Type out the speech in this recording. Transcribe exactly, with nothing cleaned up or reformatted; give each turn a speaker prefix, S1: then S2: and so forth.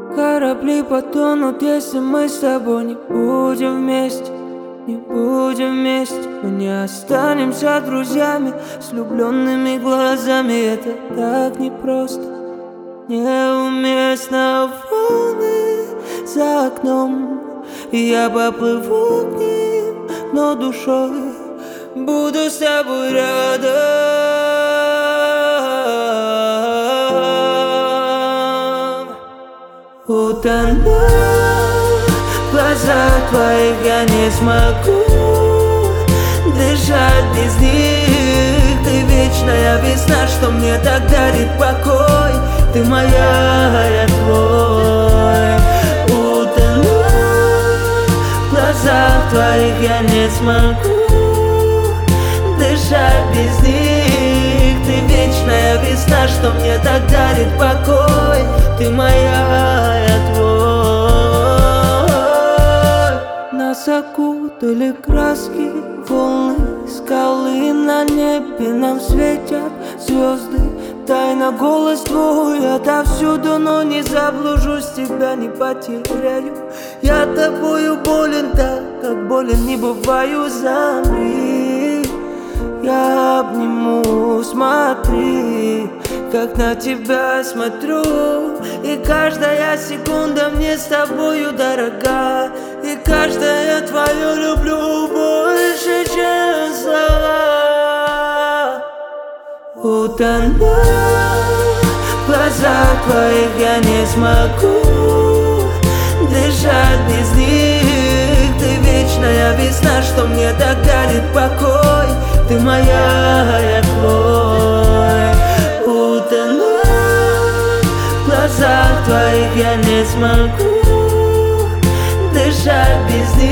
S1: Корабли потонут, если мы с тобой не будем вместе. Не будем вместе, мы не останемся друзьями с влюбленными глазами. Это так непросто, неуместно. Волны за окном, и я поплыву к ним, но душой буду с тобой рядом. Утону в глазах твоих, я не смогу дышать без них. Ты вечная весна, что мне так дарит покой. Ты моя, я твой. Утону в глазах твоих, я не смогу дышать без них. Ты вечная весна, что мне так дарит покой. Ты моя, я твой. Нас окутали краски, волны, скалы на небе. Нам светят звезды, тайна голос твой отовсюду. Но не заблужусь, тебя не потеряю. Я тобою болен так, как болен не бываю. Замри, я обниму, смотри, как на тебя смотрю. И каждая секунда мне с тобою дорога. И каждое твое люблю больше, чем слова. Утону в глазах твоих, я не смогу дышать без них. Ты вечная весна, что мне так дарит покой. Ты моя, я твой. Утону в глазах твоих, я не смогу дышать без них.